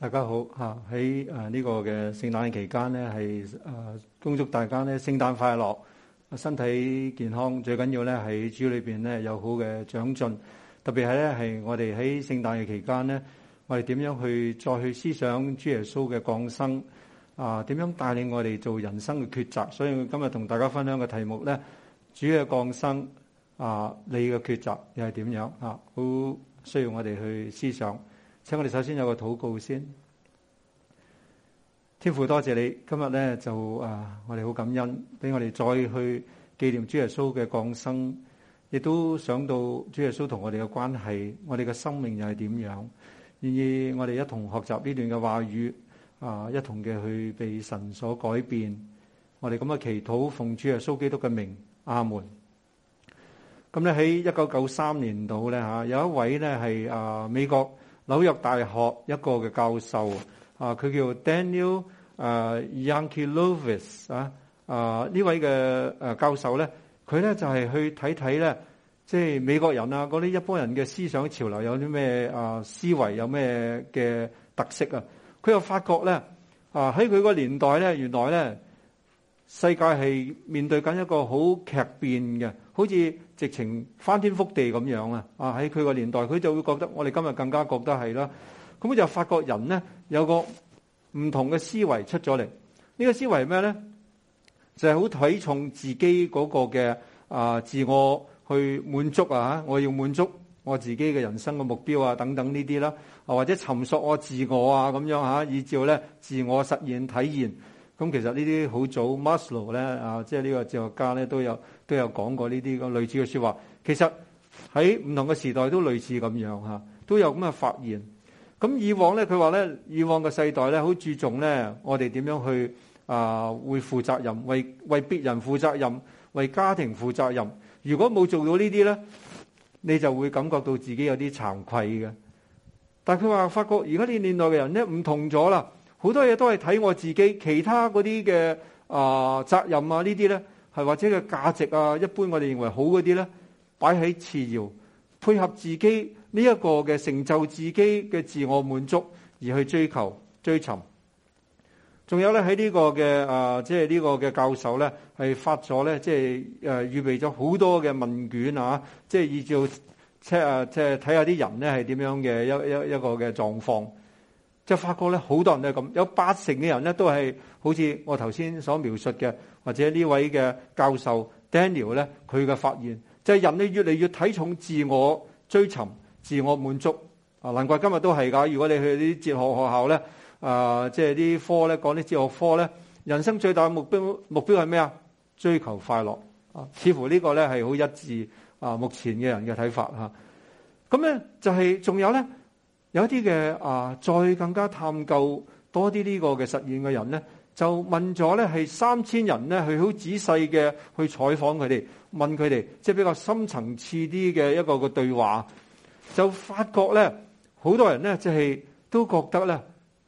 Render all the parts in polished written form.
大家好嚇！喺呢個嘅聖誕期間呢，係恭祝大家呢聖誕快樂，身體健康，最緊要呢喺主裏邊呢有好嘅長進。特別係呢係我哋喺聖誕嘅期間呢，我哋點樣再去思想主耶穌嘅降生點樣帶領我哋做人生嘅抉擇。所以今日同大家分享嘅題目呢，主嘅降生你嘅抉擇又係點樣好需要我哋去思想。請我哋首先有個禱告先。天父，多謝你今日咧就我哋好感恩，俾我哋再去紀念主耶穌嘅降生，亦都想到主耶穌同我哋嘅關係，我哋嘅生命又係點樣。願意我哋一同學習呢段嘅話語一同嘅去被神所改變。我哋咁嘅祈禱，奉主耶穌基督嘅名，阿門。咁咧喺1993年度咧有一位咧係美國紐約大學一個嘅教授佢叫 Daniel Yankelovich 呢位嘅教授咧，佢咧就係去睇咧，即係美國人嗰啲一般人嘅思想潮流有啲咩思維，有咩嘅特色啊？佢又發覺咧喺佢個年代咧，原來咧世界係面對緊一個好劇變嘅，好似直情翻天覆地咁樣喺佢個年代，佢就會覺得我哋今日更加覺得係啦。咁佢就發覺人咧有個唔同嘅思維出咗嚟。呢個思維係咩咧？就係好睇重自己嗰個嘅自我去滿足我要滿足我自己嘅人生嘅目標等等呢啲啦，或者尋索我自我咁樣以照咧自我實現體現。咁其實呢啲好早 Maslow 咧即係呢個哲學家咧都有講過呢啲咁類似嘅說話。其實喺唔同嘅時代都類似咁樣都有咁嘅發現。咁以往咧，佢話咧，以往嘅世代咧，好注重咧，我哋點樣去會負責任，為別人負責任，為家庭負責任。如果冇做到呢啲咧，你就會感覺到自己有啲慚愧嘅。但係佢話發覺而家呢年代嘅人咧唔同咗啦，好多嘢都係睇我自己，其他嗰啲嘅責任呢啲咧，係或者嘅價值一般我哋認為好嗰啲咧，擺喺次要，配合自己呢一個嘅成就自己嘅自我滿足而去追求追尋。仲有咧喺呢個嘅即係呢個嘅教授咧係發咗咧，即係預備咗好多嘅問卷即係依照即係睇下啲人咧係點樣嘅一個嘅狀況。就發覺咧好多人都係咁，有80%嘅人咧都係好似我頭先所描述嘅，或者呢位嘅教授 Daniel 咧佢嘅發現就係人類越嚟越睇重自我追尋、自我滿足難怪今日都係㗎。如果你去啲哲學學校咧即係啲科咧講啲哲學科咧，人生最大嘅目標係咩啊？追求快樂似乎呢個咧係好一致目前嘅人嘅睇法咁咧就係仲有咧有一啲嘅再更加探究多啲呢個嘅實驗嘅人咧，就問咗咧係3000人咧去好仔細嘅去採訪佢哋，問佢哋即係比較深層次啲嘅一個嘅對話，就發覺咧好多人咧即係都覺得咧，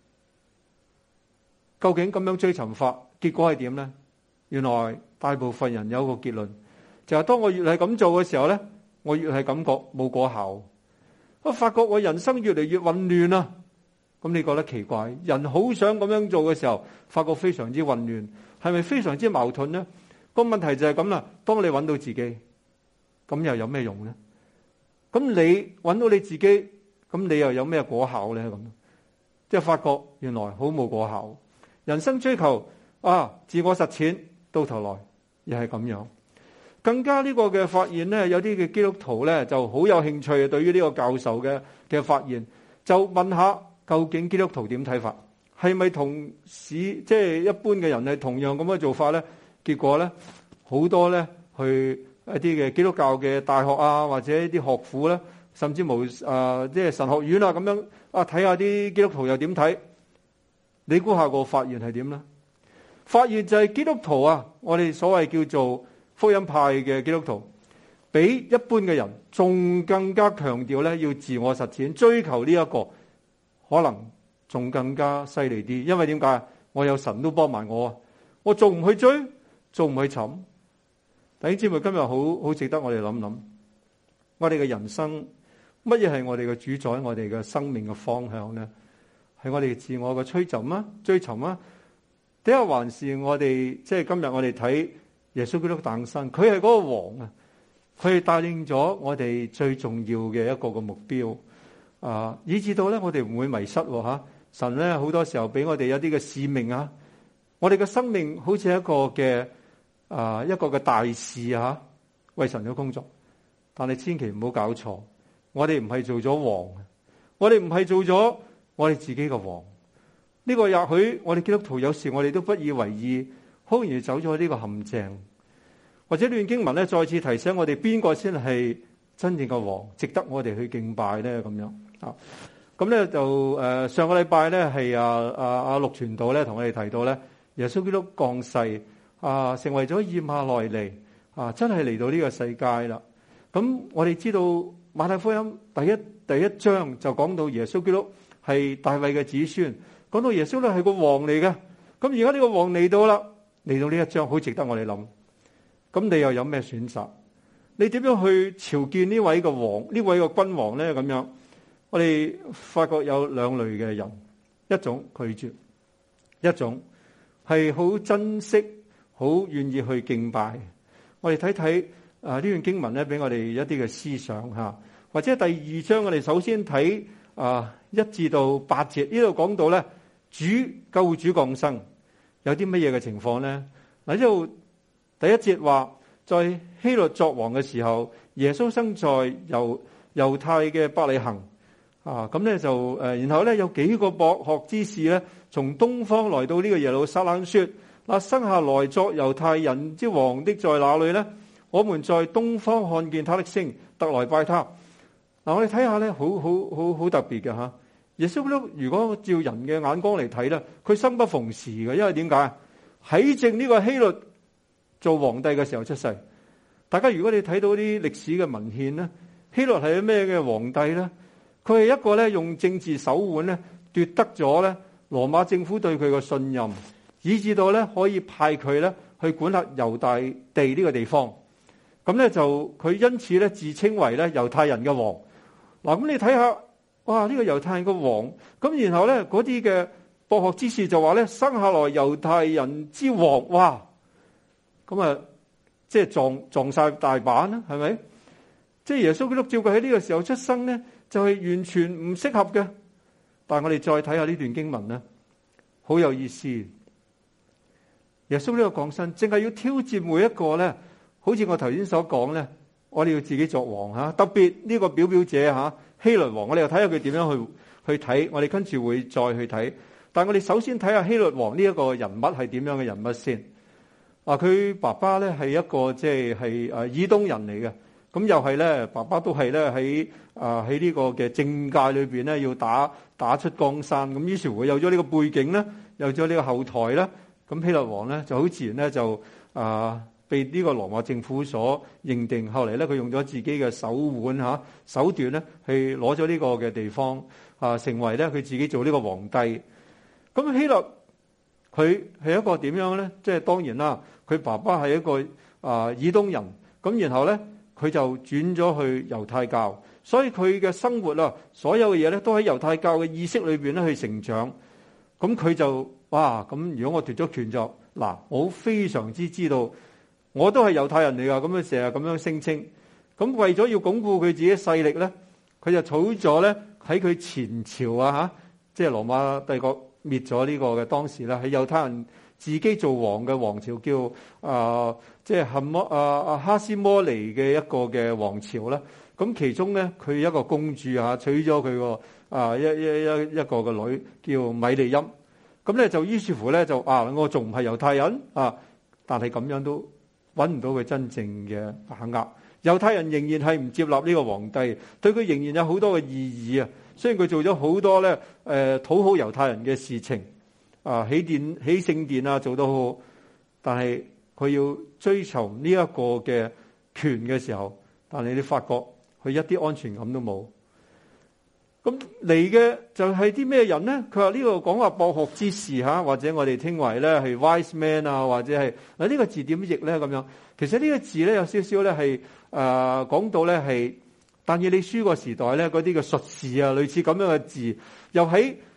究竟咁樣追尋法結果係點咧？原來大部分人有一個結論，就係當我越係咁做嘅時候咧，我越係感覺冇果效。我發覺我人生越嚟越混亂啦。咁你覺得奇怪？人好想咁樣做嘅時候，發覺非常之混亂，係咪非常之矛盾呢？個問題就係咁啦。當你揾到自己，咁又有咩用呢？咁你揾到你自己，咁你又有咩果效呢？咁即係發覺原來好冇果效。人生追求自我實踐，到頭來又係咁樣。更加呢個嘅發現呢，有啲嘅基督徒呢就好有興趣對於呢個教授嘅發現，就問下究竟基督徒點睇法？係咪同即係一般嘅人係同樣咁嘅做法呢？結果呢，好多呢去一啲嘅基督教嘅大學或者一啲學府呢，甚至無即係神學院咁樣睇下啲基督徒又點睇？你估下個發現係點呢？發現就係基督徒我哋所謂叫做福音派嘅基督徒，比一般嘅人仲更加強調咧要自我實踐，追求呢一個可能仲更加犀利啲。因為點解？我有神都幫埋我仲唔去追，仲唔去尋？弟兄姊妹，今日好值得我哋諗諗，我哋嘅人生乜嘢係我哋嘅主宰，我哋嘅生命嘅方向呢？ 係我哋自我嘅追尋啊？點解還是我哋即係今日我哋睇耶穌基督誕生，佢係嗰個王啊，佢係帶領咗我哋最重要嘅一個嘅目標啊，以至到咧我哋唔會迷失吓。神咧好多時候俾我哋一啲嘅使命啊，我哋嘅生命好似一個嘅一個嘅大事啊，為神嘅工作。但係千祈唔好搞錯，我哋唔係做咗王，我哋唔係做咗我哋自己嘅王。呢個也許我哋基督徒有時我哋都不以為意，好容易走咗呢個陷阱。或者呢段經文咧再次提醒我哋，邊個先係真正嘅王，值得我哋去敬拜咧？咁樣啊，咁咧就上個禮拜咧係阿陸傳道咧同我哋提到咧，耶穌基督降世啊，成為咗以馬內利啊，真係嚟到呢個世界啦。咁我哋知道馬太福音第一章就講到耶穌基督係大衛嘅子孫，講到耶穌咧係個王嚟嘅。咁而家呢個王嚟到啦，嚟到呢一章好值得我哋諗。咁你又有咩選擇？你點樣去朝見呢位嘅王，呢位嘅君王咧？咁樣我哋發覺有兩類嘅人，一種拒絕，一種係好珍惜、好願意去敬拜。我哋睇睇呢段經文咧，俾我哋一啲嘅思想吓，或者第二章我哋首先睇1至到8節，呢度講到咧救主降生有啲乜嘢嘅情況咧？嗱，呢度第一節話，在希律作王嘅時候，耶穌生在猶太嘅伯利恆啊，咁咧就然後咧有幾個博學之士咧，從東方來到呢個耶路撒冷，說：嗱，生下來作猶太人之王的在哪裏呢？我們在東方看見他的星，特來拜他。嗱，我哋睇下咧，好特別嘅吓。耶穌基督如果照人嘅眼光嚟睇咧，佢生不逢時嘅，因為點解？喺正呢個希律做皇帝嘅時候出世。大家如果你睇到啲歷史嘅文獻咧，希律係咩嘅皇帝咧？佢係一個咧用政治手腕咧奪得咗咧羅馬政府對佢嘅信任，以至到咧可以派佢咧去管轄猶大地呢個地方。咁咧就佢因此咧自稱為咧猶太人嘅王。嗱，咁你睇下，哇！呢個猶太人嘅王，咁然後咧嗰啲嘅博學之士就話咧生下來猶太人之王，哇！咁啊，即係撞晒大板啦，係咪？即係耶穌基督照佢喺呢個時候出生咧，就係完全唔適合嘅。但係我哋再睇下呢段經文咧，好有意思。耶穌呢個降生，淨係要挑戰每一個咧。好似我頭先所講咧，我哋要自己作王吓，特別呢個表者吓希律王，我哋又睇下佢點樣去睇，我哋跟住會再去睇。但係我哋首先睇下希律王呢一個人物係點樣嘅人物先。佢爸爸咧係一個即係以東人嚟嘅，咁又係咧爸爸都係咧喺呢個嘅政界裏邊咧要打出江山，咁於是乎有咗呢個背景咧，有咗呢個後台咧，咁希律王咧就好自然咧就被呢個羅馬政府所認定，後嚟咧佢用咗自己嘅手段咧，去攞咗呢個嘅地方成為咧佢自己做呢個皇帝。咁希律佢係一個點樣咧？即係當然啦，佢爸爸係一個以東人，咁然後咧佢就轉咗去猶太教，所以佢嘅生活所有嘅嘢咧都喺猶太教嘅意識裏邊咧去成長。咁佢就咁如果我奪咗權就我非常之知道。我都係猶太人嚟㗎，咁樣成日咁樣聲稱。咁為咗要鞏固佢自己勢力咧，佢就儲咗咧喺佢前朝即係羅馬帝國滅咗呢個嘅當時咧，係猶太人自己做王嘅王朝，叫即係哈斯摩尼嘅一個嘅王朝啦。咁其中咧，佢一個公主娶咗佢個一個嘅女叫米利陰。咁咧就於是乎咧就我仲唔係猶太人但係咁樣都揾唔到佢真正嘅把握，猶太人仍然係唔接納呢個皇帝，對佢仍然有好多嘅異議啊。雖然佢做咗好多咧討好猶太人嘅事情起聖殿做得好好，但係佢要追求呢一個嘅權嘅時候，但係你發覺佢一啲安全感都冇。咁嚟嘅就係啲咩人呢？佢話呢個講話博學之士或者我哋聽為咧係 wise man 或者係呢個字點譯咧咁樣？其實呢個字咧有少少咧係講到咧係但以理書個時代咧嗰啲嘅術士類似咁樣嘅字，又喺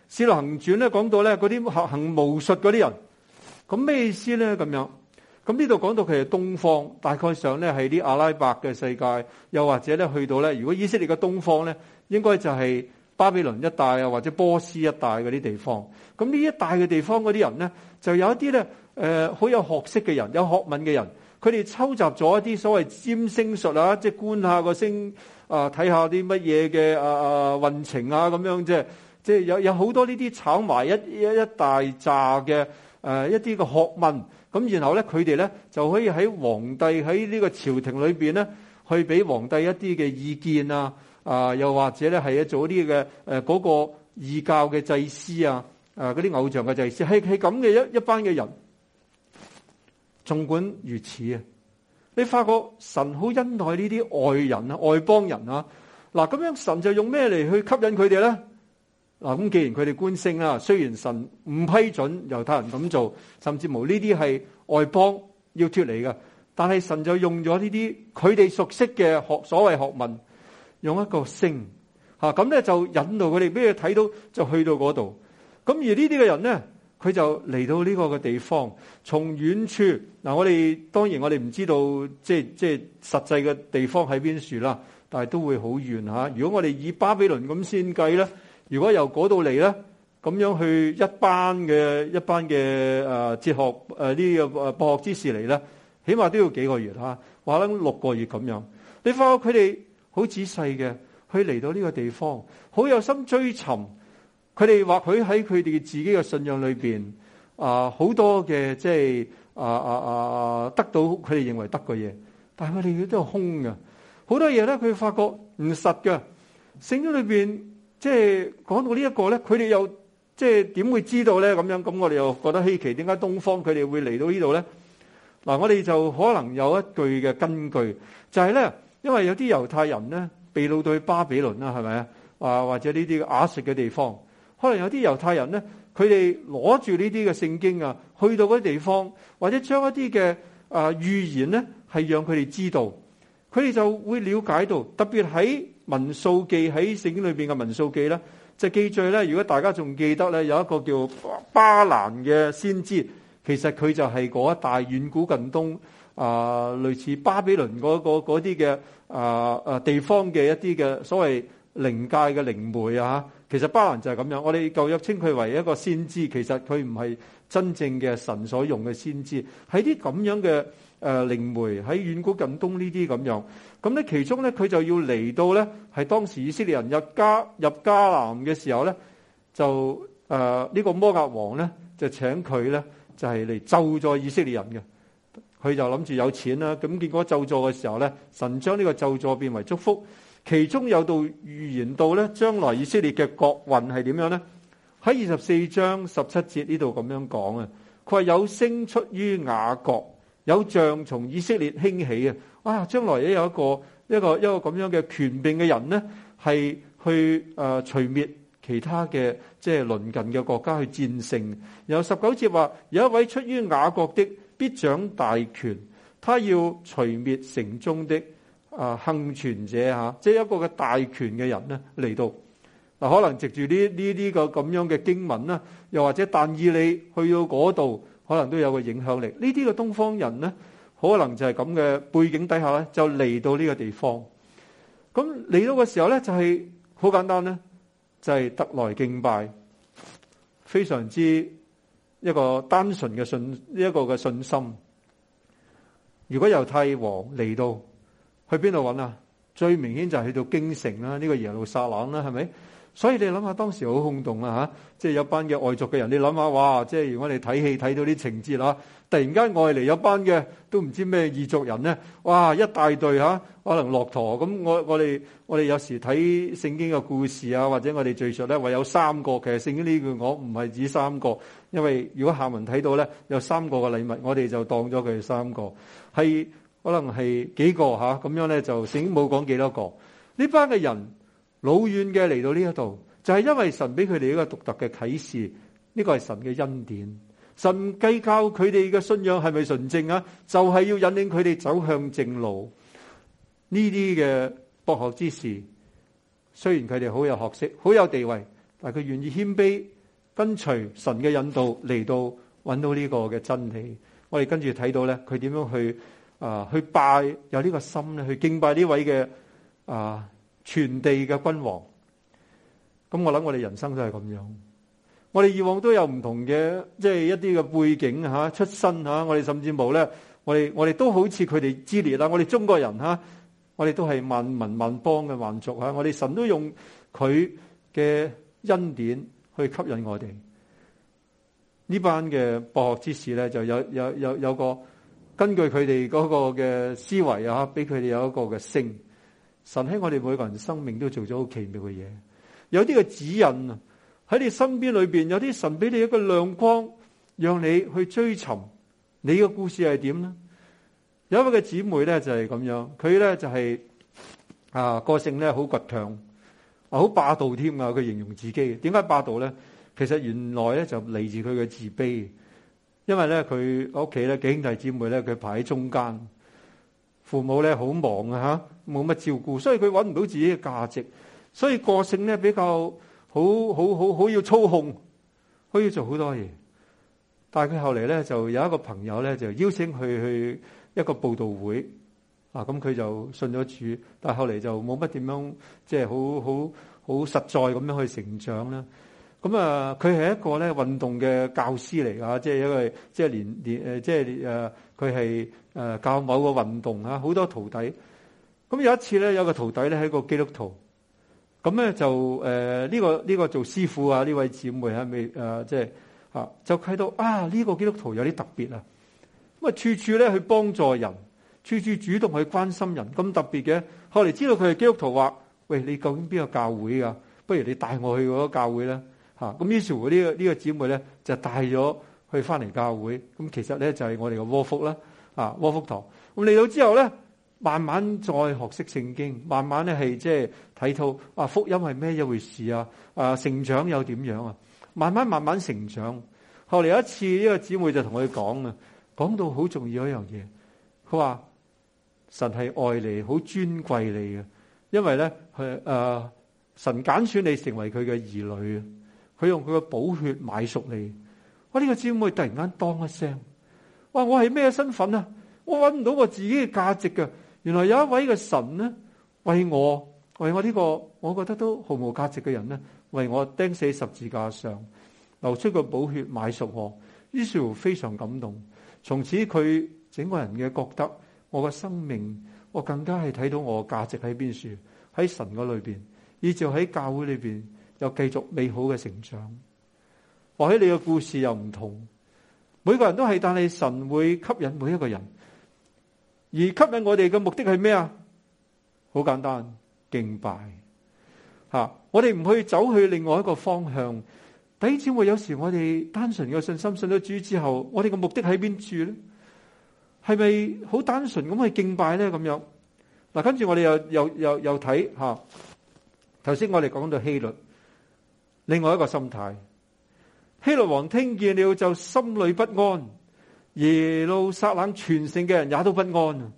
使徒行傳咧講到咧嗰啲行巫術嗰啲人，咁咩意思咧？咁樣，咁呢度講到佢係東方，大概上咧係啲阿拉伯嘅世界，又或者咧去到咧，如果以色列嘅東方咧，應該就係巴比倫一帶啊，或者波斯一帶嗰啲地方。咁呢一帶嘅地方嗰啲人咧，就有一啲咧好有學識嘅人，有學問嘅人，佢哋抽集咗一啲所謂占星術啊，即係觀下個星啊，睇下啲乜嘢嘅運程啊，咁樣即係有好多呢啲炒埋一大紮嘅一啲嘅學問。咁然後咧，佢哋咧就可以喺皇帝喺呢個朝廷裏邊咧，去俾皇帝一啲嘅意見啊，又或者咧係做啲嘅嗰個異教嘅祭司啊，嗰啲偶像嘅祭司，係咁嘅一班嘅人。縱管如此啊，你發覺神好恩待呢啲外人啊、外邦人啊。嗱，咁樣神就用咩嚟去吸引佢哋咧？嗱，咁既然佢哋觀星啦，雖然神唔批准猶太人咁做，甚至乎呢啲係外邦要脫離嘅，但係神就用咗呢啲佢哋熟悉嘅所謂學問，用一個星嚇，咁咧就引導佢哋俾佢睇到，就去到嗰度。咁而呢啲嘅人咧，佢就嚟到呢個嘅地方，從遠處嗱，我哋當然我哋唔知道即係實際嘅地方喺邊處啦，但係都會好遠嚇。如果我哋以巴比倫咁先計咧，如果由嗰度嚟咧，咁樣去一班嘅哲學呢個博學之士嚟咧，起碼都要幾個月嚇，話啦6個月咁樣。你發覺佢哋好仔細嘅去嚟到呢個地方，好有心追尋。佢哋或許喺佢哋自己嘅信仰裏邊好多嘅即係得到佢哋認為得嘅嘢，但係佢哋都係空嘅。好多嘢咧，佢發覺唔實嘅。聖經裏邊即係講到呢一個咧，佢哋又即係點會知道咧？咁樣咁，我哋又覺得稀奇，點解東方佢哋會嚟到呢度咧？嗱，我哋就可能有一句嘅根據，就係咧，因為有啲猶太人咧被擄到去巴比倫啦，係咪啊？或者呢啲亞述嘅地方。可能有啲猶太人咧，佢哋攞住呢啲嘅聖經啊，去到嗰啲地方，或者將一啲嘅預言咧，係讓佢哋知道，佢哋就會了解到。特別喺民數記，喺聖經裏邊嘅民數記咧，就記載咧。如果大家仲記得咧，有一個叫巴蘭嘅先知，其實佢就係嗰一帶遠古近東類似巴比倫嗰啲嘅地方嘅一啲嘅所謂靈界嘅靈媒啊。其實巴蘭就係咁樣，我哋舊約稱佢為一個先知，其實佢唔係真正嘅神所用嘅先知，係啲咁樣嘅靈媒喺遠古近東呢啲咁樣。咁咧其中咧佢就要嚟到咧，係當時以色列人入迦南嘅時候咧，就呢個摩押王咧就請佢咧就係嚟咒詛以色列人嘅。佢就諗住有錢啦，咁結果咒詛嘅時候咧，神將呢個咒詛變為祝福。其中有道預言到咧，將來以色列嘅國運係點樣咧？喺24章17節呢度咁樣講啊，佢話有星出於雅各，有杖從以色列興起啊！哇，將來也有一個咁樣嘅權柄嘅人咧，係去除滅其他嘅即係鄰近嘅國家，去戰勝。然後19節話有一位出於雅各的，必掌大權，他要除滅城中的幸存者嚇，即係一個嘅大權嘅人咧嚟到嗱，可能藉住呢啲個咁樣嘅經文啦，又或者但以理去到嗰度，可能都有個影響力。呢啲嘅東方人咧，可能就係咁嘅背景底下咧，就嚟到呢個地方。咁嚟到嘅時候咧，就係好簡單咧，就係特來敬拜，非常之一個單純嘅一個嘅信心。如果猶太王嚟到，去邊度揾啊？最明顯就係去到京城啦，呢個耶路撒冷啦，係咪？所以你諗下當時好轟動啊嚇！即係有班嘅外族嘅人，你諗下哇！即係如果你睇戲睇到啲情節啦，突然間外嚟有班嘅都唔知咩異族人咧，哇！一大隊嚇，可能駱駝咁。我哋有時睇聖經嘅故事啊，或者我哋敘述咧，話有3個。其實聖經呢句我唔係指3個，因為如果下文睇到咧有3個嘅禮物，我哋就當咗佢係3個，係。可能係幾個嚇咁樣咧，就聖經冇講幾多個。呢班嘅人老遠嘅嚟到呢一度，就係因為神俾佢哋一個獨特嘅啟示，呢個係神嘅恩典。神計較佢哋嘅信仰係咪純正啊？就係要引領佢哋走向正路。呢啲嘅博學之士，雖然佢哋好有學識、好有地位，但係佢願意謙卑跟隨神嘅引導嚟到揾到呢個嘅真理。我哋跟住睇到咧，佢點樣去拜，有呢個心咧，去敬拜呢位嘅全地嘅君王。咁我諗我哋人生都係咁樣。我哋以往都有唔同嘅，即係一啲嘅背景吓、出身吓。我哋甚至冇咧，我哋都好似佢哋之列啦。我哋中國人吓，我哋都係萬民萬邦嘅萬族吓。我哋神都用佢嘅恩典去吸引我哋。呢班嘅博學之士咧，就有個根據佢哋嗰個嘅思維啊，俾佢哋有一個嘅星。神喺我哋每個人生命都做咗好奇妙嘅嘢，有啲嘅指引啊，喺你身邊裏邊，有啲神俾你一個亮光，讓你去追尋你嘅故事係點呢？有一位嘅姊妹咧就係咁樣，佢咧就係個性咧好倔強，好霸道添啊！佢形容自己，點解霸道咧？其實原來咧就嚟自佢嘅自卑，因為咧佢屋企咧幾兄弟姊妹咧，佢排喺中間，父母咧好忙啊吓，冇乜照顧，所以佢搵唔到自己嘅價值，所以個性咧比較好要操控，可以做好多嘢。但係佢後嚟咧就有一個朋友咧就邀請佢去一個佈道會咁佢就信咗主，但係後嚟就冇乜點樣即係好實在咁樣去成長啦。咁佢係一個咧運動嘅教師嚟㗎，即係因為即係佢係教某個運動啊，好多徒弟。咁有一次咧，有個徒弟咧係一個基督徒，咁咧就呢個做師傅啊，呢位姊妹未就睇到呢個基督徒有啲特別啊，咁處處咧去幫助人，處處主動去關心人，咁特別嘅。後嚟知道佢係基督徒，話：喂，你究竟邊個教會㗎？不如你帶我去嗰個教會啦。咁於是乎呢個姊妹咧就帶咗去翻嚟教會。咁其實咧就係我哋嘅窩福啦，窩福堂。咁嚟到之後咧，慢慢再學識聖經，慢慢咧係即係睇到福音係咩一回事啊，成長又點樣啊？慢慢成長。後嚟有一次呢個姊妹就同佢講到好重要一樣嘢，佢話神係愛你，好尊貴你嘅，因為咧神揀選你成為佢嘅兒女，佢用佢嘅寶血買贖你。呢個姊妹突然間當一聲，我係咩身份啊？我搵唔到我自己嘅價值嘅。原來有一位嘅神咧，為我呢個我覺得都毫無價值嘅人咧，為我釘死十字架上，流出個寶血買贖我。於是乎非常感動。從此佢整個人嘅覺得，我嘅生命，我更加係睇到我嘅價值喺邊處，喺神嗰裏邊，以至喺教會裏邊又繼續美好嘅成長。或許你嘅故事又唔同，每個人都係，但係神會吸引每一個人。而吸引我哋嘅目的係咩啊？好簡單，敬拜。我哋唔去走去另外一個方向。弟兄姊妹，有時我哋單純嘅信心信咗主之後，我哋嘅目的喺邊處咧？係咪好單純咁去敬拜咧？咁樣嗱，跟住我哋又睇吓。頭先我哋講到希律，另外一個心態。希律王聽見了就心裏不安，耶路撒冷全城嘅人也都不安。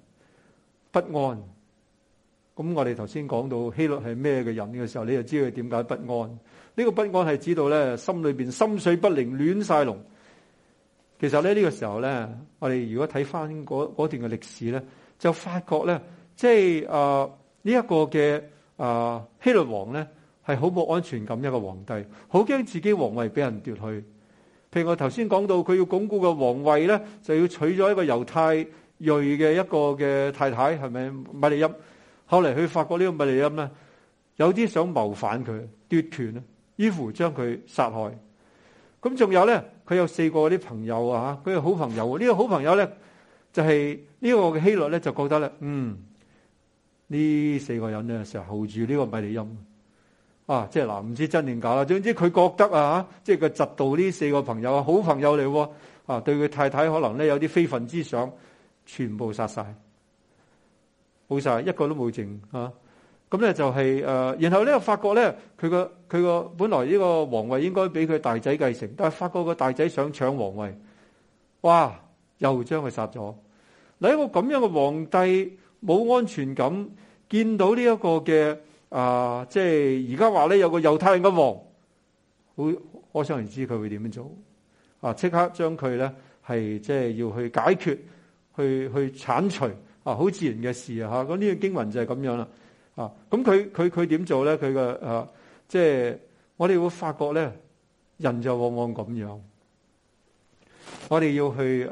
咁我哋頭先講到希律係咩嘅人嘅時候，你就知佢點解不安。呢個不安係知道咧，心裏邊心水不寧，亂晒龍。其實咧呢個時候咧，我哋如果睇翻嗰段嘅歷史咧，就發覺咧，即係呢一個嘅希律王咧，係好冇安全感一個皇帝，好驚自己皇位俾人奪去。譬如我頭先講到，佢要鞏固個皇位咧，就要娶咗一個猶太裔嘅一個嘅太太，係咪米利暗？後嚟佢發覺呢個米利暗咧，有啲想謀反佢奪權啊，於是將佢殺害。咁仲有咧，佢有4個啲朋友啊，佢係好朋友。呢個好朋友咧，就係呢個嘅希律咧，就覺得咧，呢4個人咧成日候住呢個米利暗即係嗱，唔知真定假啦。總之佢覺得即係佢嫉妒呢4個朋友啊，好朋友嚟喎，對佢太太可能咧有啲非分之想，全部殺晒，冇晒，一個都冇剩啊！咁咧就係然後咧發覺咧，佢個本來呢個皇位應該俾佢大仔繼承，但係發覺個大仔想搶皇位，哇！又將佢殺咗。嗱，一個咁樣嘅皇帝冇安全感，見到呢一個嘅即係而家話咧有個猶太人嘅王， 可想而知佢會點樣做啊！即刻將佢咧係即係要去解決，去剷除啊！好自然嘅事啊！嚇，咁呢個經文就係咁樣啦啊！咁佢點做咧？佢嘅即係我哋會發覺咧，人就往往咁樣。我哋要去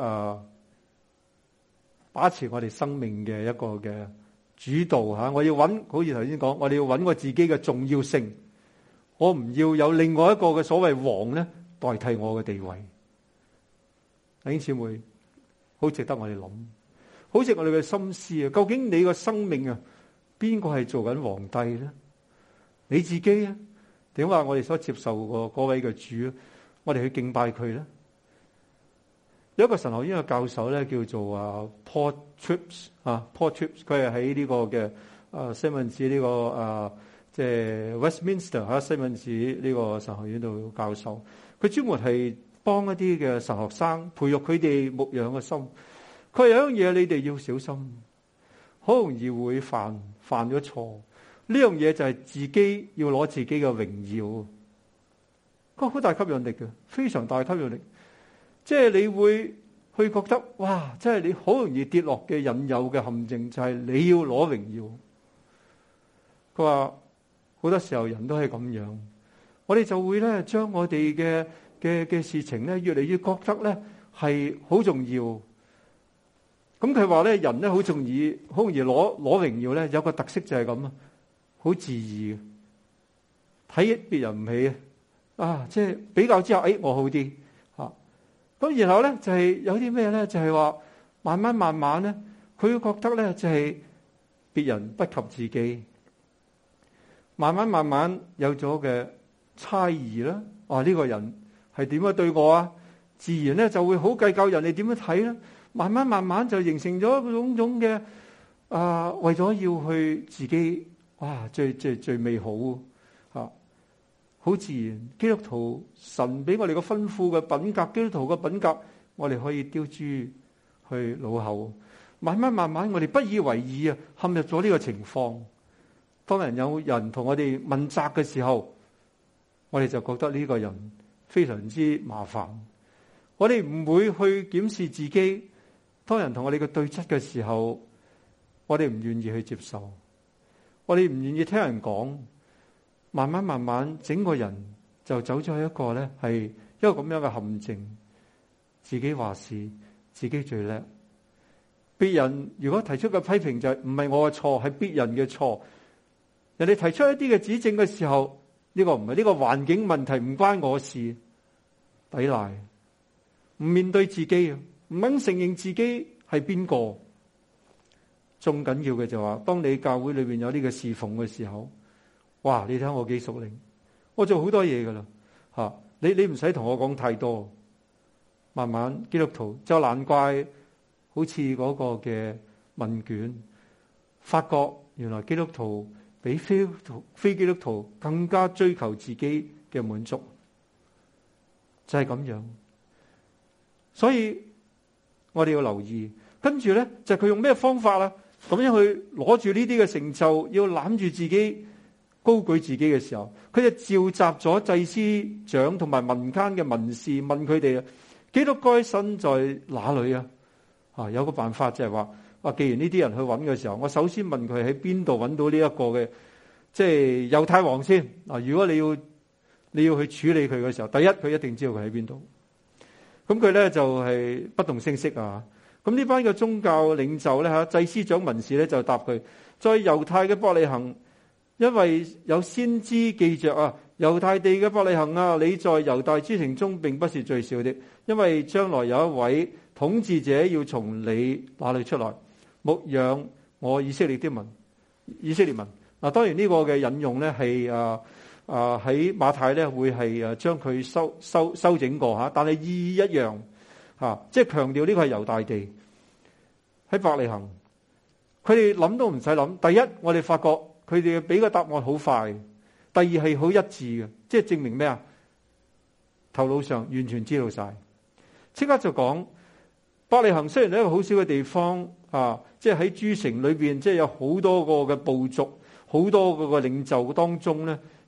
把持我哋生命嘅一個嘅主導嚇。我要揾，好似頭先講，我哋要揾我自己嘅重要性。我唔要有另外一個嘅所謂王咧代替我嘅地位。弟兄姊妹，好值得我哋諗，好似我哋嘅心思啊！究竟你個生命啊，邊個係做緊皇帝咧？你自己啊？點話我哋所接受過嗰位嘅主，我哋去敬拜佢咧？有一個神學院嘅教授咧，叫做Paul Tripp 啊 ，Paul Tripp， 佢係喺呢個嘅西敏寺呢個即係 Westminster 喺西敏寺呢個神學院度教授。佢專門係幫一啲嘅神學生培育佢哋牧養嘅心。佢有一樣嘢你哋要小心，好容易會犯咗錯。呢樣嘢就係自己要攞自己嘅榮耀，個好大吸引力嘅，非常大吸引力。即係你會去覺得哇，即係你好容易跌落嘅引誘嘅陷阱，就係你要攞榮耀。佢話好多時候人都係咁樣，我哋就會咧將我哋嘅事情咧越嚟越覺得咧係好重要。咁佢話咧人咧好容易攞榮耀咧，有個特色就係咁啊，好自意嘅，睇別人唔起啊，即係比較之後，我好啲。咁然後咧就係有啲咩咧，就係話慢慢咧，佢會覺得咧就係別人不及自己，慢慢有咗嘅猜疑啦。呢個人係點樣對我啊？自然咧就會好計較人哋點樣睇啦。慢慢就形成咗種嘅為咗要去自己最美好好自然。基督徒神俾我哋個吩咐嘅品格，基督徒嘅品格，我哋可以丟諸去腦後。慢慢，我哋不以為意啊，陷入咗呢個情況。當有人同我哋問責嘅時候，我哋就覺得呢個人非常之麻煩。我哋唔會去檢視自己。當人同我哋嘅對質嘅時候，我哋唔願意去接受，我哋唔願意聽人講。慢慢，整個人就走咗去一個咧，係一個咁樣嘅陷阱。自己話事，自己最叻。別人如果提出嘅批評就係唔係我嘅錯，係別人嘅錯。人哋提出一啲嘅指正嘅時候，呢個唔係呢個環境問題，唔關我事，抵賴，唔面對自己，唔肯承認自己係邊個。仲緊要嘅就話，當你教會裏邊有呢個侍奉嘅時候。哇！你睇下我幾屬靈，我做好多嘢噶啦吓，你唔使同我講太多。慢慢基督徒就難怪，好似嗰個嘅問卷，發覺原來基督徒比非基督徒更加追求自己嘅滿足，就係咁樣。所以我哋要留意，跟住咧就係佢用咩方法啊？咁樣去攞住呢啲嘅成就，要攬住自己。高舉自己嘅時候，佢就召集咗祭司長同埋民間嘅文士，問佢哋啊：基督該身在哪裏啊？有個辦法就係話：既然呢啲人去揾嘅時候，我首先問佢喺邊度揾到呢一個嘅，即係猶太王先。如果你要去處理佢嘅時候，第一佢一定知道佢喺邊度。咁佢咧就係不動聲色啊。咁呢班嘅宗教領袖咧祭司長文士咧就答佢：在猶太嘅伯利恆。因為有先知記着猶太地嘅伯利恆啊，你在猶大諸城中並不是最小的，因為將來有一位統治者要從你那裏出來，牧養我以色列民。當然呢個嘅引用咧係喺馬太咧會係將佢修整過但係意義一樣即係強調呢個係猶大地喺伯利恆。佢哋諗都唔使諗，第一我哋發覺。佢哋俾個答案好快，第二係好一致嘅，即係證明咩啊？頭腦上完全知道晒，即刻就講伯利恆雖然係一個好小嘅地方即係喺諸城裏邊，即係有好多個嘅部族，好多個領袖當中咧，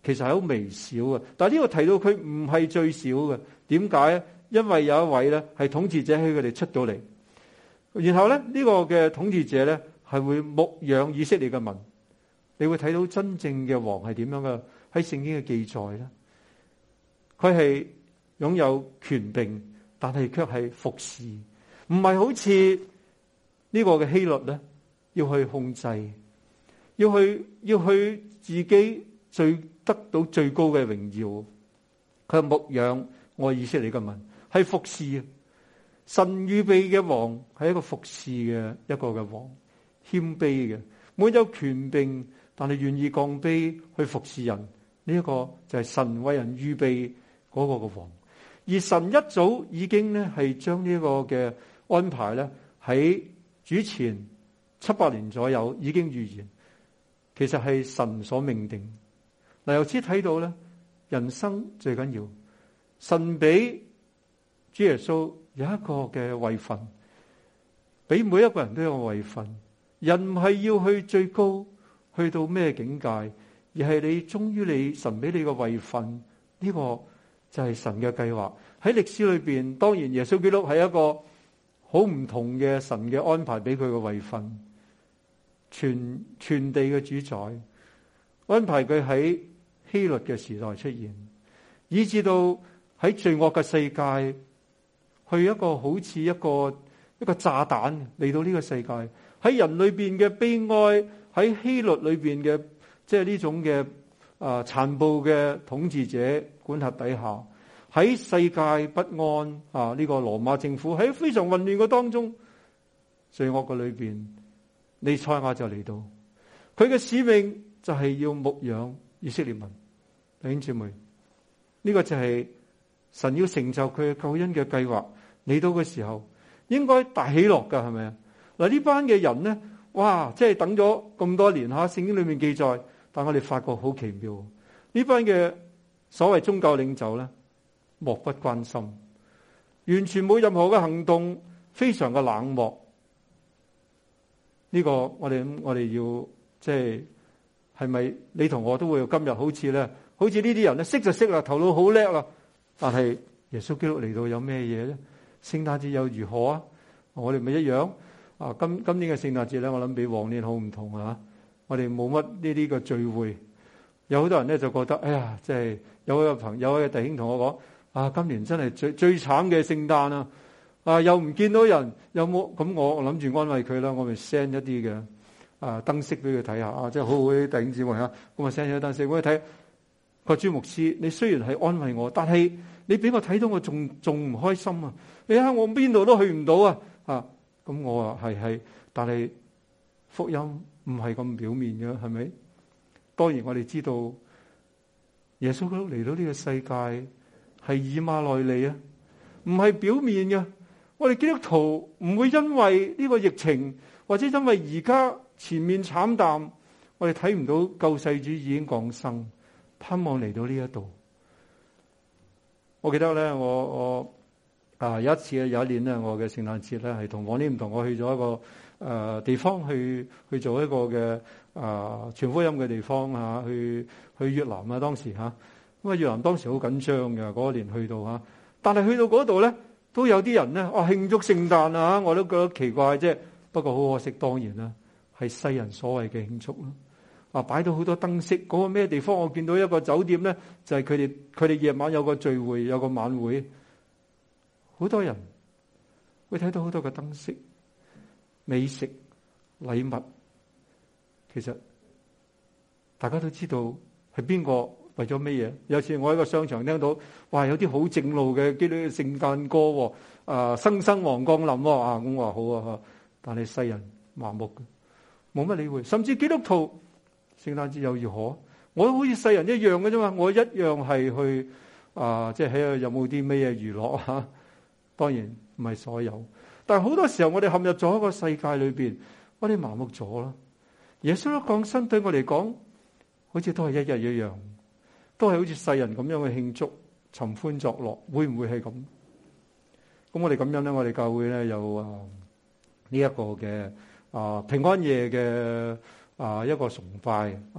其實係好微小嘅。但係呢個提到佢唔係最少嘅，點解？因為有一位咧係統治者喺佢哋出到嚟，然後咧呢個嘅統治者咧係會牧養以色列嘅民。你會睇到真正嘅王係點樣嘅，喺聖經嘅記載咧，佢係擁有權柄，但係卻係服侍，唔係好似呢個嘅希律咧要去控制，要去自己得到最高嘅榮耀。佢係牧養愛以色列嘅民，係服侍。神預備嘅王係一個服侍嘅一個嘅王，謙卑嘅，滿有權柄，但係願意降卑去服侍人。呢一個就係神為人預備嗰個嘅王。而神一早已經咧係將呢個嘅安排咧喺主前700年左右已經預言，其實係神所命定。嗱，由此睇到咧，人生最緊要，神俾主耶穌有一個嘅位份，俾每一個人都有個位份。人唔係要去最高，去到咩境界，而係你忠於你神俾你個位份。呢個就係神嘅計劃。喺歷史裏邊，當然耶穌基督係一個好唔同嘅神嘅安排，俾佢個位份，全地嘅主宰，安排佢喺希律嘅時代出現，以至到喺罪惡嘅世界，去一個好似一個炸彈嚟到呢個世界，喺人裏邊嘅悲哀，喺希律裏邊嘅即係呢種嘅殘暴嘅統治者管轄底下，喺世界不安呢個羅馬政府喺非常混亂嘅當中，罪惡嘅裏邊，彌賽亞就嚟到，佢嘅使命就係要牧養以色列民。弟兄姊妹，呢個就係神要成就佢嘅救恩嘅計劃。嚟到嘅時候，應該大喜樂噶，係咪啊？嗱，呢班嘅人呢，哇，即係等咗咁多年吓，聖經裏面記載，但我哋發覺好奇妙，呢班嘅所謂宗教領袖咧，漠不關心，完全冇任何嘅行動，非常嘅冷漠。呢個我哋要即係咪你同我都會今日好似呢啲人咧，識就識啦，頭腦好叻啦，但係耶穌基督嚟到有咩嘢咧？聖誕節又如何啊？我哋咪一樣啊！今年嘅聖誕節咧，我諗比往年好唔同啊！我哋冇乜呢啲嘅聚會，有好多人咧就覺得，哎呀，即係有位嘅弟兄同我講啊，今年真係最慘嘅聖誕啊！啊，又唔見到人，有冇咁？我諗住安慰佢啦，我咪 send 一啲嘅燈飾俾佢睇下啊，即係好好啲弟兄姊妹啊，咁啊 send 咗燈飾俾佢睇。個朱牧師，你雖然係安慰我，但係你俾我睇到我仲唔開心啊！你睇我邊度都去唔到啊！咁我話係，但係福音唔係咁表面嘅，係咪？當然我哋知道耶穌基督嚟到呢個世界係以馬內利啊，唔係表面嘅。我哋基督徒唔會因為呢個疫情或者因為而家前面慘淡，我哋睇唔到救世主已經降生，盼望嚟到呢一度。我記得咧，我有一年咧，我嘅聖誕節咧係同往年唔同，我去咗一個地方去做一個嘅傳福音嘅地方啊，去越南啊，當時嚇咁啊，越南當時好緊張嘅嗰年去到嚇，但係去到嗰度咧都有啲人咧慶祝聖誕啊，我都覺得奇怪啫。不過好可惜，當然啦，係世人所謂嘅慶祝啦。擺到好多燈飾，嗰個咩地方？我見到一個酒店咧，就係佢哋夜晚有個聚會，有個晚會，好多人會睇到好多嘅燈飾、美食、禮物。其實大家都知道係邊個為咗咩嘢？有次我喺個商場聽到，哇！有啲好正路嘅基督教聖誕歌，生生王降臨啊！咁話好啊，但係世人麻木嘅，冇乜理會，甚至基督徒。聖誕節又如何？我都好似世人一樣嘅啫嘛，我一樣係去即係喺度有冇啲咩嘢娛樂啊？當然唔係所有，但係好多時候我哋陷入咗一個世界裏邊，我哋麻木咗啦。耶穌嘅降生對我嚟講，好似都係一日一樣，都係好似世人咁樣去慶祝、尋歡作樂，會唔會係咁？咁我哋咁樣咧，我哋教會咧有呢一個嘅平安夜嘅。一個崇拜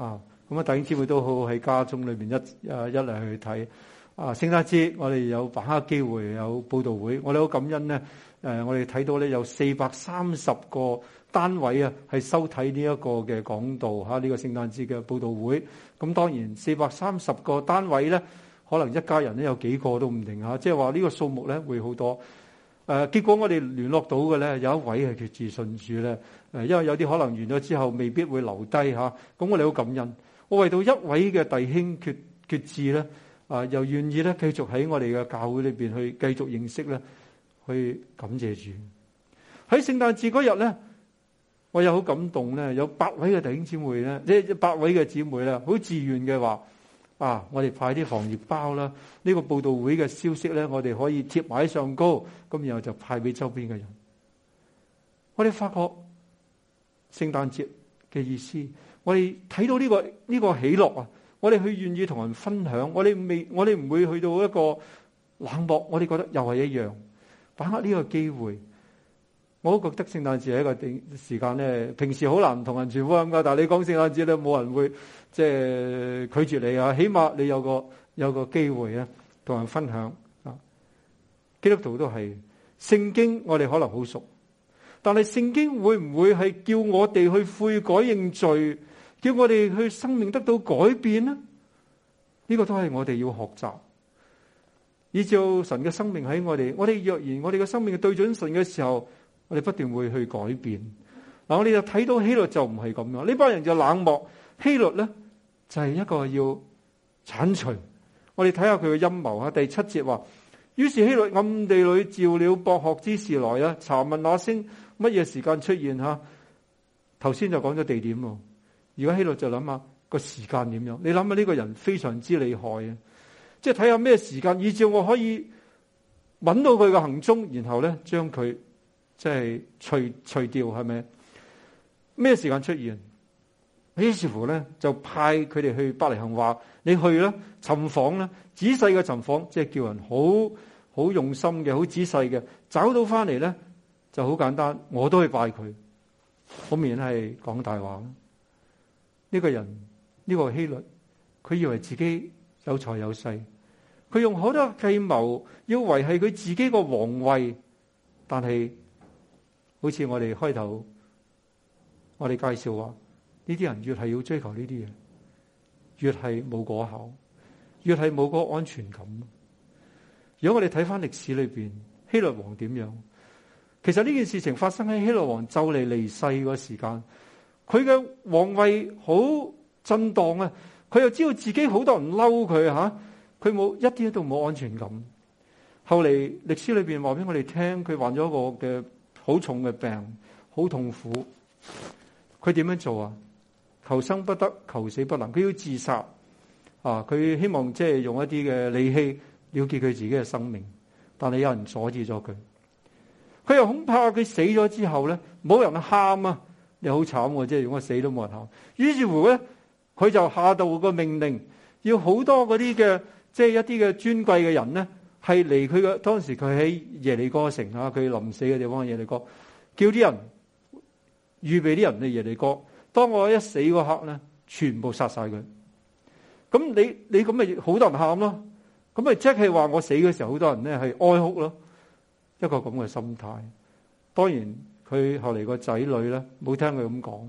咁啊，弟兄姊妹都好喺家中裏邊一嚟去睇。聖誕節我哋有把握機會有佈道會，我哋好感恩咧。我哋睇到咧有430個單位啊，係收睇呢一個嘅講道嚇，呢個聖誕節嘅佈道會。咁當然430個單位咧，可能一家人咧有幾個都唔定嚇，即係話呢個數目咧會好多。結果我哋聯絡到嘅咧有一位係決志信主咧，因為有啲可能完咗之後未必會留低嚇，咁我哋好感恩。我為到一位嘅弟兄決志咧，又願意咧繼續喺我哋嘅教會裏邊去繼續認識咧，去感謝主。喺聖誕節嗰日咧，我又好感動咧，有8位嘅弟兄姊妹咧，即係8位嘅姊妹咧，好自願嘅話，我哋派啲防疫包啦，呢個佈道會嘅消息咧，我哋可以貼埋喺上高，咁然後就派俾周邊嘅人。我哋發覺聖誕節嘅意思，我哋睇到呢個喜樂啊，我哋去願意同人分享，我哋唔會去到一個冷漠，我哋覺得又係一樣，把握呢個機會。我都覺得聖誕節係一個時間咧，平時好難同人傳福音噶，但係你講聖誕節咧，冇人會即係拒絕你啊。起碼你有個機會啊，同人分享啊。基督徒都係聖經，我哋可能好熟，但係聖經會唔會係叫我哋去悔改認罪，叫我哋去生命得到改變呢？呢個都係我哋要學習，依照神嘅生命喺我哋。我哋若然我哋嘅生命對準神嘅時候，我哋不斷會去改變。嗱，我哋就睇到希律就唔係咁樣，呢班人就冷漠。希律咧就係一個要鏟除。我哋睇下佢嘅陰謀啊。第7節話，於是希律暗地裏召了博學之士來啊，查問那星乜嘢時間出現吓。頭先就講咗地點喎，而家希律就諗下個時間點樣。你諗下呢個人非常之厲害啊，即係睇下咩時間，以至我可以揾到佢嘅行蹤，然後咧將佢即係除掉，係咪？咩時間出現？於是乎咧就派佢哋去伯利恆，話你去啦，尋訪啦，仔細嘅尋訪，即係叫人好用心嘅，好仔細嘅，找到翻嚟咧就好簡單，我都去拜佢。好明顯係講大話。呢個人，呢個希律，佢以為自己有財有勢，佢用好多計謀要維繫佢自己個皇位，但係好似我哋開頭我哋介紹話，呢啲人越係要追求呢啲嘢，越係冇果效，越係冇個安全感。如果我哋睇翻歷史裏邊，希律王點樣？其實呢件事情發生喺希律王就嚟離世嗰時間，佢嘅皇位好震盪啊！佢又知道自己好多人嬲佢吓，佢冇一啲都冇安全感。後嚟歷史裏邊話俾我哋聽，佢患咗一個嘅好重嘅病，好痛苦。佢點樣做啊？求生不得，求死不能。佢要自殺啊！佢希望即係用一啲嘅利器了結佢自己嘅生命，但係有人阻止咗佢。佢又恐怕佢死咗之後咧，冇人喊啊！你好慘喎，即係如果我死都冇人喊。於是乎咧，佢就下到個命令，要好多嗰啲嘅即係一啲嘅尊貴嘅人咧，係離佢嘅。當時佢喺耶利哥城啊，佢臨死嘅地方係耶利哥，叫啲人預備啲人去耶利哥。當我一死嗰刻咧，全部殺晒佢。咁你咁咪好多人喊咯？咁咪即係話我死嘅時候，好多人咧係哀哭咯。一個咁嘅心態。當然佢後嚟個仔女咧冇聽佢咁講。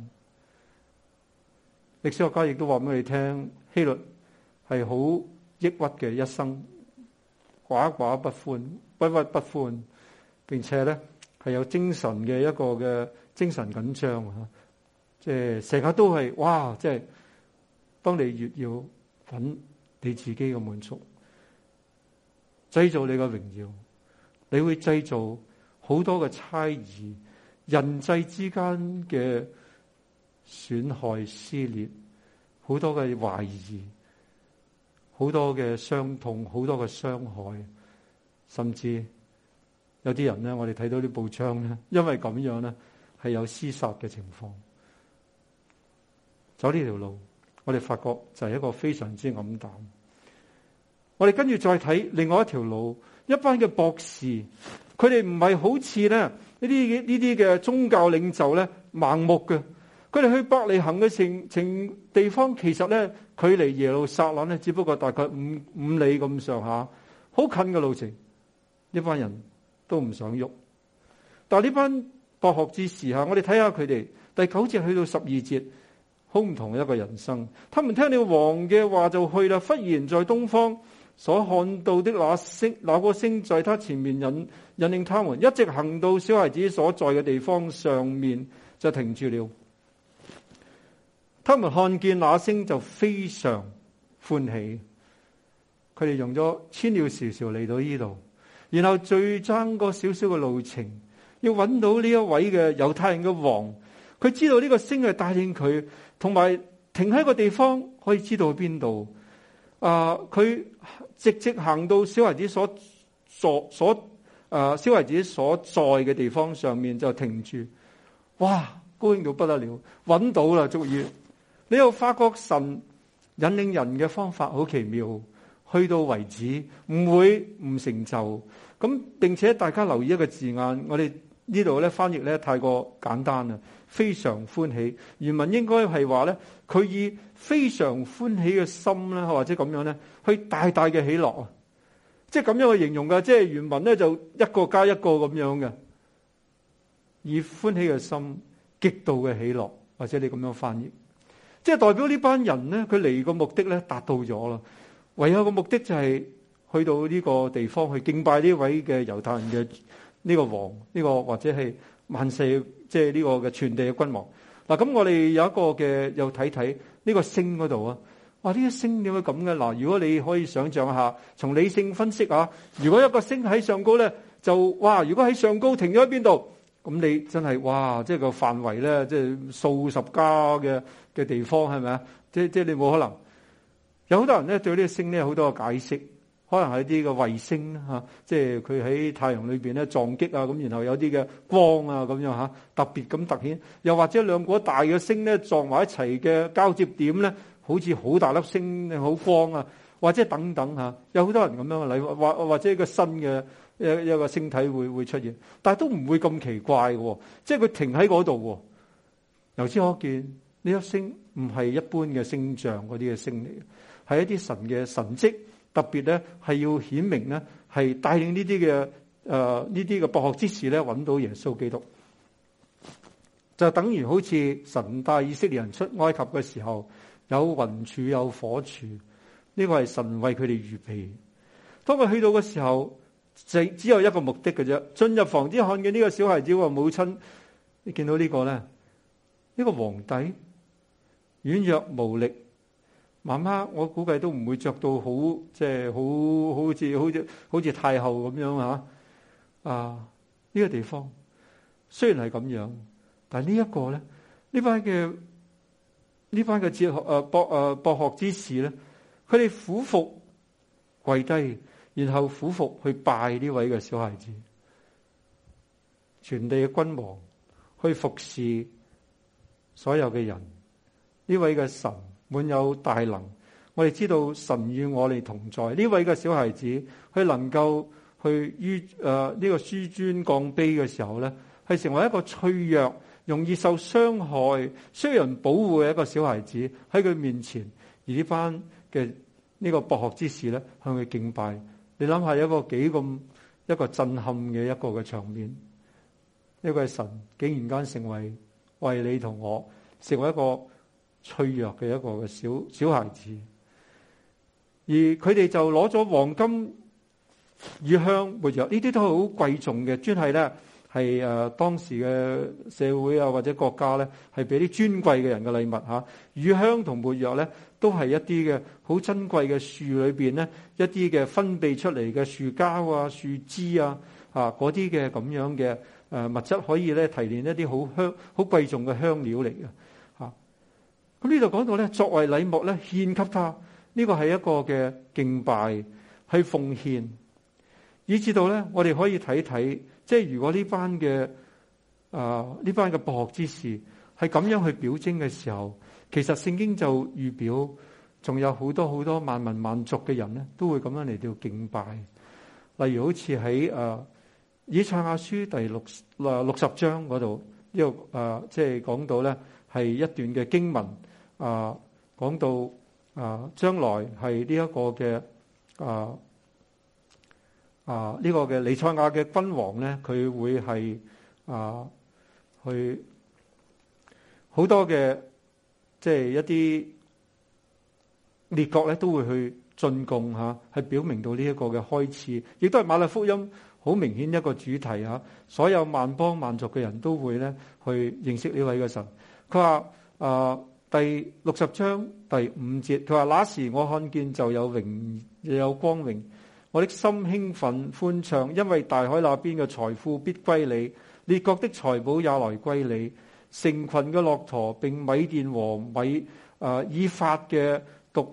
歷史學家亦都話俾你聽，希律係好抑鬱嘅一生，寡寡不歡，鬱鬱不歡，並且咧係有精神嘅一個嘅精神緊張啊！即係成日都係哇！即係當你越要揾你自己嘅滿足，製造你嘅榮耀。你會製造好多嘅猜疑，人際之間嘅損害撕裂，好多嘅懷疑，好多嘅傷痛，好多嘅傷害，甚至有啲人咧，我哋睇到啲報章咧，因為咁樣咧係有廝殺嘅情況。走呢條路，我哋發覺就係一個非常之暗淡。我哋跟住再睇另外一條路。一班嘅博士，佢哋唔係好似咧呢啲嘅宗教領袖咧盲目嘅， 佢哋去伯利恆嘅地方，其實咧距離耶路撒冷咧只不過大概五里咁上下，好近嘅路程。呢班人都唔想喐，但係呢班博學之士我哋睇下佢哋第9節去到12節，好唔同嘅一個人生。他們聽了王嘅話就去啦。忽然在東方所看到的那個星在他前面引領他們，一直行到小孩子所在嘅地方上面就停住了。他們看見那星就非常歡喜。佢哋用咗千里迢迢嚟到呢度，然後最爭個少少嘅路程，要揾到呢一位嘅猶太人嘅王。佢知道呢個星係帶領佢，同埋停喺個地方可以知道去邊度。佢直直行到小孩子小孩子所在嘅地方上面就停住。哇，高興到不得了，揾到啦，終於。你又發覺神引領人嘅方法好奇妙，去到為止，唔會唔成就。咁並且大家留意一個字眼，我哋呢度咧翻譯咧太過簡單啦，非常歡喜。原文應該係話咧，佢以非常歡喜嘅心咧，或者咁樣咧，去大大嘅喜樂啊！即係咁樣去形容嘅，即係原文咧就一個加一個咁樣嘅，以歡喜嘅心，極度嘅喜樂，或者你咁樣翻譯。即係代表呢班人咧，佢嚟個目的咧達到咗啦。唯有個目的就係去到呢個地方去敬拜呢位嘅猶太人嘅呢個王，呢個或者係萬世即係呢個嘅全地嘅君王。嗱，咁我哋有一個嘅又睇睇呢個星嗰度啊。哇！呢個星點會咁嘅？嗱，如果你可以想象下，從理性分析啊，如果一個星喺上高咧，就哇！如果喺上高停咗喺邊度？咁你真係哇！即係個範圍咧，即係數十家嘅地方，係咪啊？即係你冇可能。有好多人咧對呢個星咧好多個解釋，可能係啲嘅衛星嚇，即係佢喺太陽裏邊咧撞擊啊，咁然後有啲嘅光啊咁樣嚇，特別咁突顯。又或者兩個大嘅星咧撞埋一齊嘅交接點咧，好似好大粒星好光啊，或者等等嚇，有好多人咁樣嘅理，或者一個新嘅一個星體會出現，但係都唔會咁奇怪嘅，即係佢停喺嗰度。由此可見，呢粒星唔係一般嘅星象嗰啲嘅星嚟嘅，係一啲神嘅神蹟，特別咧係要顯明咧係帶領呢啲嘅博學之士咧揾到耶穌基督，就等於好似神帶以色列人出埃及嘅時候，有雲柱有火柱，呢個係神為佢哋預備。當佢去到嘅時候，只有一個目的嘅啫。進入房子看見呢個小孩子話母親，你見到呢個咧？呢個皇帝軟弱無力，媽媽我估計都唔會着到好，即係好似太后咁樣嚇。呢個地方雖然係咁樣，但係呢一個咧，呢班嘅哲學博學之士咧，佢哋俯伏跪低，然後俯伏去拜呢位嘅小孩子，全地嘅君王去服侍所有嘅人。呢位嘅神滿有大能，我哋知道神與我哋同在。呢位嘅小孩子，佢能夠去呢個紆尊降卑嘅時候咧，係成為一個脆弱、容易受傷害、需要人保護嘅一個小孩子喺佢面前，而呢班嘅呢個博學之士咧向佢敬拜。你諗下一個幾咁一個震撼嘅一個嘅場面，呢個係神竟然間成為你同我成為一個脆弱嘅一個嘅小孩子，而佢哋就攞咗黃金、乳香、沒藥，呢啲都係好貴重嘅，專係咧係當時嘅社會啊或者國家咧係俾啲尊貴嘅人嘅禮物嚇。乳香同沒藥咧都係一啲嘅好珍貴嘅樹裏邊咧一啲嘅分泌出嚟嘅樹膠啊、樹枝啊嗰啲嘅咁樣嘅物質，可以咧提煉一啲好香、好貴重嘅香料嚟嘅嚇。咁呢度講到咧，作為禮物咧獻給他，呢個係一個嘅敬拜，係奉獻，以至到咧我哋可以睇睇，即係如果呢班嘅博學之士係咁樣去表徵嘅時候，其實聖經就預表，仲有好多好多萬民萬族嘅人咧，都會咁樣嚟到敬拜。例如好似喺以賽亞書第60章嗰度，呢個即係講到咧係一段嘅經文講到將來係呢一個嘅呢個嘅彌賽亞嘅君王咧，佢會係去好多嘅即係一啲列國咧都會去進貢係表明到呢一個嘅開始，亦都係馬太福音好明顯一個主題所有萬邦萬族嘅人都會咧去認識呢位嘅神。佢話第60章第5節，佢話那時我看見就有榮有光榮，我的心興奮歡暢，因為大海那邊嘅財富必歸你，列國的財寶也來歸你，成群嘅駱駝並米甸和以法嘅獨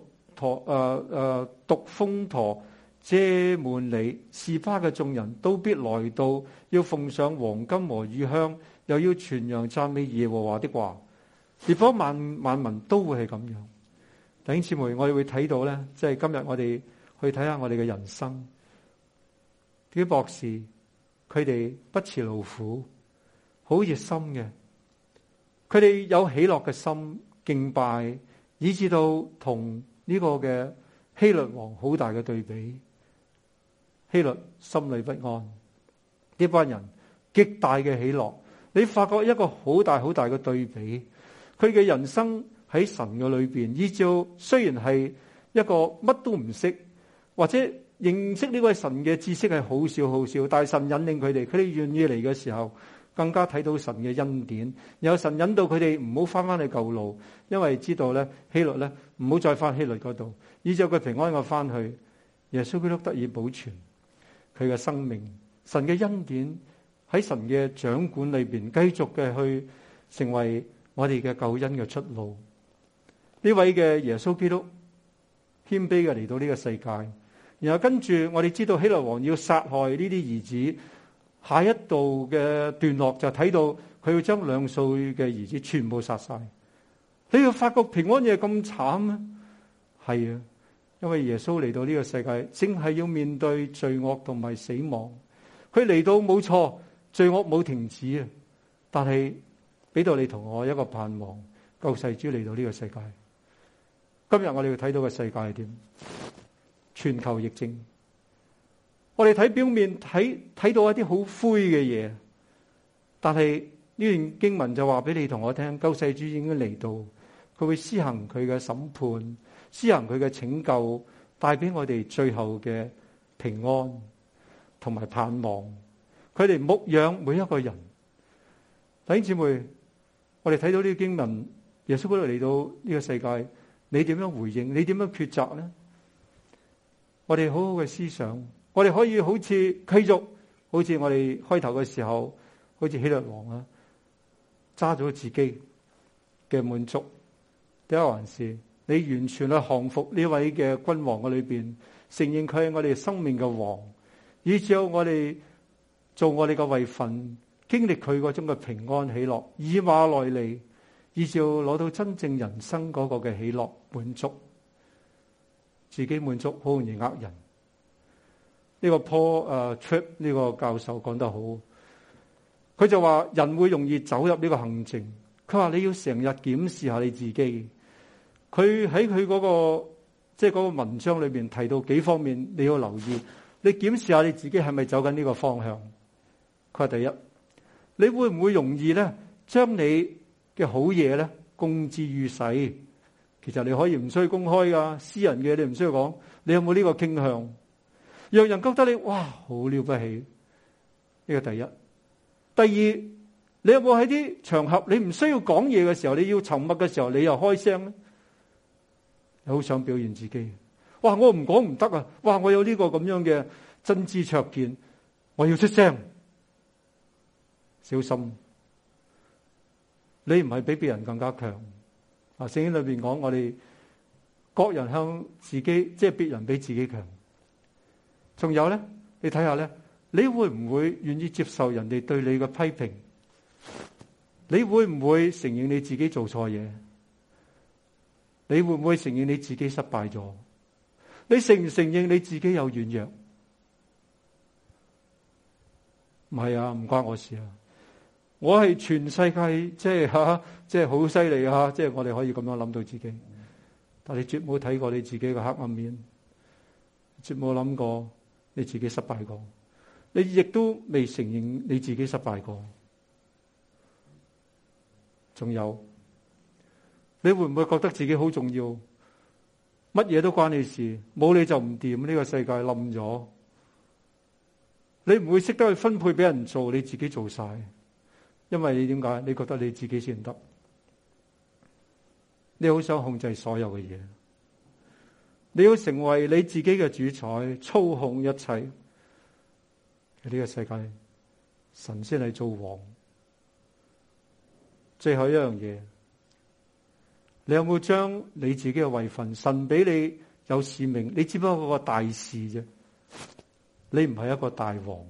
峰駝遮滿你，示巴嘅眾人都必來到，要奉上黃金和乳香，又要傳揚讚美耶和華的話。列邦萬民都會係咁樣。弟兄姊妹，我哋會睇到咧，即係今日我哋去睇下我哋嘅人生，啲博士佢哋不辭勞苦，好熱心嘅，佢哋有喜樂嘅心敬拜，以至到同呢個嘅希律王好大嘅對比。希律心裏不安，呢班人極大嘅喜樂，你發覺一個好大好大嘅對比。佢嘅人生喺神嘅裏邊，依照雖然係一個乜都唔識，或者認識呢位神嘅知識係好少好少，但係神引領佢哋願意嚟嘅時候，更加睇到神嘅恩典。然後神引導佢哋唔好翻去舊路，因為知道咧希律咧唔好再翻希律嗰度，以致佢平安嘅翻去。耶穌基督得以保存佢嘅生命，神嘅恩典喺神嘅掌管裏邊繼續嘅去成為我哋嘅救恩嘅出路。呢位嘅耶穌基督謙卑嘅嚟到呢個世界，然後跟住我哋知道希律王要殺害呢啲兒子，下一度嘅段落就睇到佢要將2歲嘅兒子全部殺晒。你要發覺平安夜咁慘啊？係啊，因為耶穌嚟到呢個世界，正係要面對罪惡同埋死亡。佢嚟到冇錯，罪惡冇停止啊，但係俾到你同我一個盼望，救世主嚟到呢個世界。今日我哋要睇到嘅世界係點？全球疫症，我哋睇表面睇到一啲好灰嘅嘢，但係呢段經文就話俾你同我聽，救世主已經嚟到，佢會施行佢嘅審判，施行佢嘅拯救，帶俾我哋最後嘅平安同埋盼望。佢哋牧養每一個人。弟兄姊妹，我哋睇到呢個經文，耶穌基督嚟到呢個世界，你點樣回應？你點樣抉擇呢？我哋好好嘅思想，我哋可以好似繼續，好似我哋開頭嘅時候，好似希律王揸咗自己嘅滿足。第一還是你完全去降服呢位嘅君王嘅裏邊，承認佢係我哋生命嘅王，以至有我哋做我哋嘅位份，經歷佢嗰種嘅平安喜樂，以馬內利，以至攞到真正人生嗰個嘅喜樂滿足。自己滿足好容易呃人。呢個 Paul Tripp 呢個教授講得好，佢就話人會容易走入呢個陷阱。佢話你要成日檢視下你自己。佢喺佢嗰個即係嗰個文章裏邊提到幾方面你要留意，你檢視下你自己係咪走緊呢個方向。佢話第一，你會唔會容易咧將你嘅好嘢咧公之於世？其實你可以唔需要公開噶，私人嘅你唔需要講。你有冇呢個傾向？讓人覺得你哇好了不起，呢個第一。第二，你有冇喺啲場合你唔需要講嘢嘅時候，你要沉默嘅時候，你又開聲咧？你好想表現自己，哇！我唔講唔得啊！哇！我有呢個咁樣嘅真知灼見，我要出聲。小心，你唔係比別人更加強。聖經裏邊講，我哋各人向自己，即係別人比自己強。仲有咧，你睇下咧，你會唔會願意接受人哋對你嘅批評？你會唔會承認你自己做錯嘢？你會唔會承認你自己失敗咗？你承唔承認你自己有軟弱？唔係啊，唔關我事啊。 我係全世界即係好犀利啊！即係我哋可以咁樣諗到自己，但你絕冇睇過你自己嘅黑暗面，絕冇諗過你自己失敗過，你亦都未承認你自己失敗過。仲有，你會唔會覺得自己好重要？乜嘢都關你事，冇你就唔掂，呢個世界冧咗。你唔會識得去分配俾人做，你自己做晒，因為你點解？你覺得你自己先得，你好想控制所有嘅嘢，你要成為你自己嘅主宰，操控一切。呢個世界，神先係做王。最後一樣嘢，你有冇將你自己嘅位份？神俾你有使命，你只不過個大使啫，你唔係一個大王。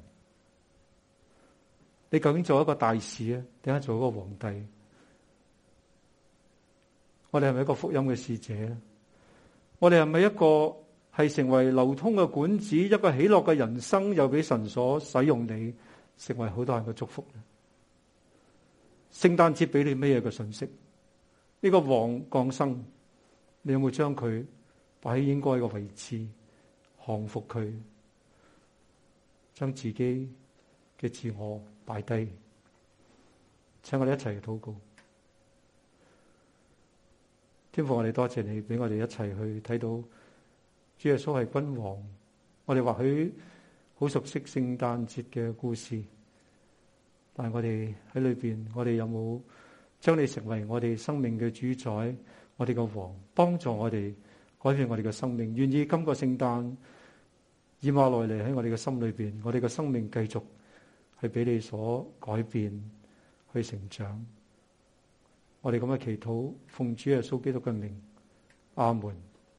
你究竟做一個大使啊，定係做一個皇帝？我哋係咪一個福音嘅使者？我哋係咪一個係成為流通嘅管子，一個喜樂嘅人生，又俾神所使用你，成為好多人嘅祝福呢？聖誕節俾你咩嘢嘅信息？呢個王降生，你有冇將佢擺喺應該嘅位置，降服佢，將自己嘅自我擺低？請我哋一齊禱告。天父，我哋多謝你俾我哋一齊去睇到主耶穌係君王。我哋或許好熟悉聖誕節嘅故事，但係我哋喺裏邊，我哋有冇將你成為我哋生命嘅主宰，我哋嘅王，幫助我哋改變我哋嘅生命？願意今個聖誕以馬內利喺我哋嘅心裏邊，我哋嘅生命繼續係俾你所改變，去成長。我哋咁嘅祈禱，奉主耶穌基督嘅名，阿門。